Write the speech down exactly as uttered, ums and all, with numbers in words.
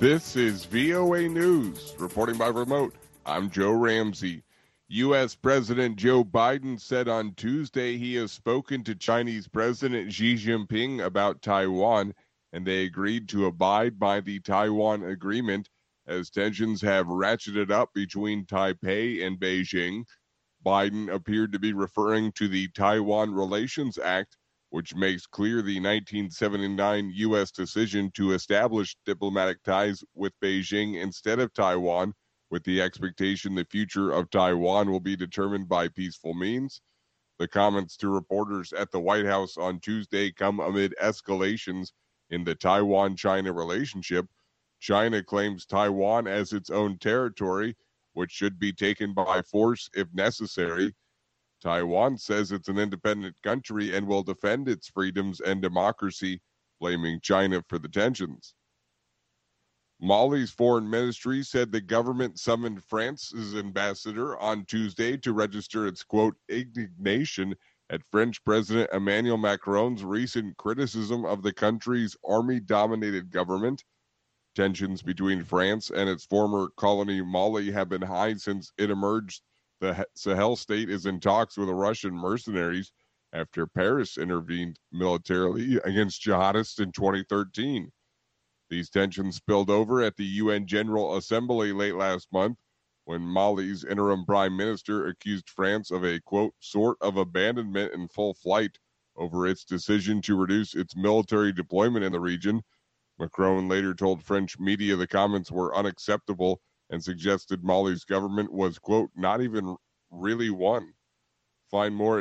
This is V O A News. Reporting by remote, I'm Joe Ramsey. U S. President Joe Biden said on Tuesday he has spoken to Chinese President Xi Jinping about Taiwan, and they agreed to abide by the Taiwan Agreement as tensions have ratcheted up between Taipei and Beijing. Biden appeared to be referring to the Taiwan Relations Act, which makes clear the nineteen seventy-nine U S decision to establish diplomatic ties with Beijing instead of Taiwan, with the expectation the future of Taiwan will be determined by peaceful means. The comments to reporters at the White House on Tuesday come amid escalations in the Taiwan-China relationship. China claims Taiwan as its own territory, which should be taken by force if necessary. Taiwan says it's an independent country and will defend its freedoms and democracy, blaming China for the tensions. Mali's foreign ministry said the government summoned France's ambassador on Tuesday to register its, quote, indignation at French President Emmanuel Macron's recent criticism of the country's army-dominated government. Tensions between France and its former colony Mali have been high since it emerged the Sahel state is in talks with the Russian mercenaries after Paris intervened militarily against jihadists in twenty thirteen. These tensions spilled over at the U N General Assembly late last month when Mali's interim prime minister accused France of a, quote, sort of abandonment in full flight over its decision to reduce its military deployment in the region. Macron later told French media the comments were unacceptable and suggested Mali's government was, quote, not even really one. Find more